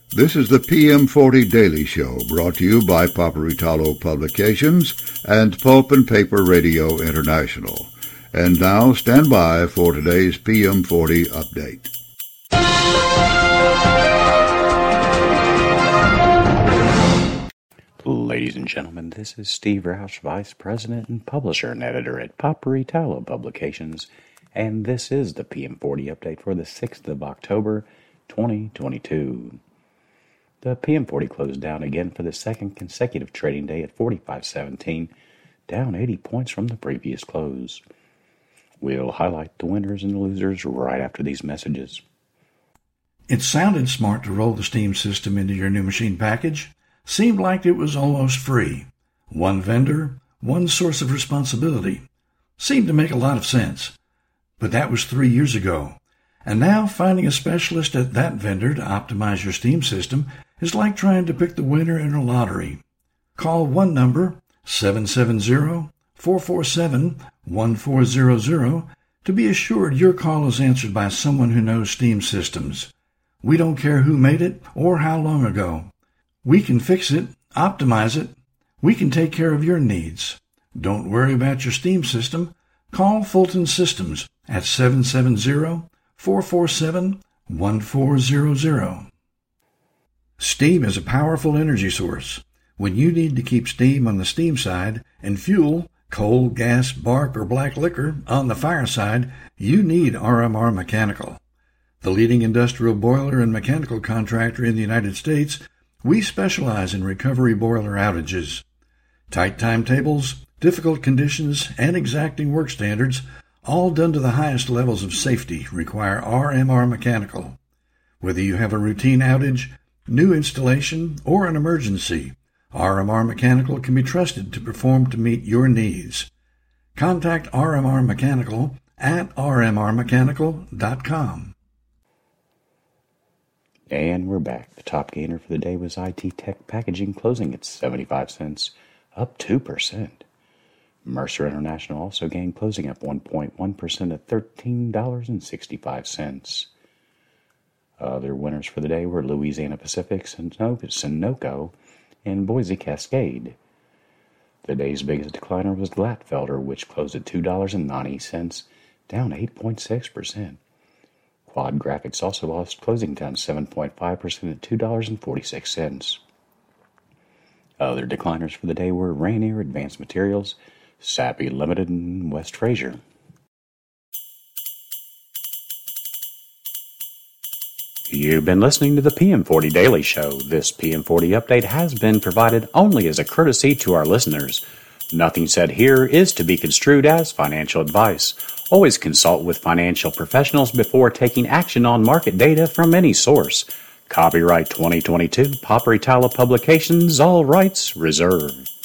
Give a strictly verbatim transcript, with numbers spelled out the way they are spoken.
This is the P M forty Daily Show, brought to you by Paperitalo Publications and Pulp and Paper Radio International. And now, stand by for today's P M forty update. Ladies and gentlemen, this is Steve Roush, Vice President and Publisher and Editor at Paperitalo Publications, and this is the P M forty update for the sixth of October, twenty twenty-two. The P M forty closed down again for the second consecutive trading day at forty-five seventeen, down eighty points from the previous close. We'll highlight the winners and the losers right after these messages. It sounded smart to roll the Steam system into your new machine package. Seemed like it was almost free. One vendor, one source of responsibility. Seemed to make a lot of sense. But that was three years ago. And now finding a specialist at that vendor to optimize your Steam system is like trying to pick the winner in a lottery. Call one number, seven seven zero, four four seven, one four zero zero, to be assured your call is answered by someone who knows Steam systems. We don't care who made it or how long ago. We can fix it, optimize it. We can take care of your needs. Don't worry about your Steam system. Call Fulton Systems at seven seven zero, four four seven, one four zero zero. Steam is a powerful energy source. When you need to keep steam on the steam side and fuel, coal, gas, bark, or black liquor on the fire side, you need R M R Mechanical. The leading industrial boiler and mechanical contractor in the United States, we specialize in recovery boiler outages. Tight timetables, difficult conditions, and exacting work standards, all done to the highest levels of safety, require R M R Mechanical. Whether you have a routine outage, new installation, or an emergency, R M R Mechanical can be trusted to perform to meet your needs. Contact R M R Mechanical at r m r mechanical dot com. And we're back. The top gainer for the day was I T Tech Packaging, closing at seventy-five cents, up two percent. Mercer International also gained, closing up one point one percent at thirteen dollars and sixty-five cents. Other winners for the day were Louisiana Pacific, Sunoco, and Boise Cascade. The day's biggest decliner was Glatfelter, which closed at two dollars and ninety cents, down eight point six percent. Quad Graphics also lost, closing down seven point five percent at two dollars and forty-six cents. Other decliners for the day were Rainier Advanced Materials, Sappi Limited, and West Fraser. You've been listening to the P M forty Daily Show. This P M forty update has been provided only as a courtesy to our listeners. Nothing said here is to be construed as financial advice. Always consult with financial professionals before taking action on market data from any source. Copyright twenty twenty-two, Paperitalo Publications, all rights reserved.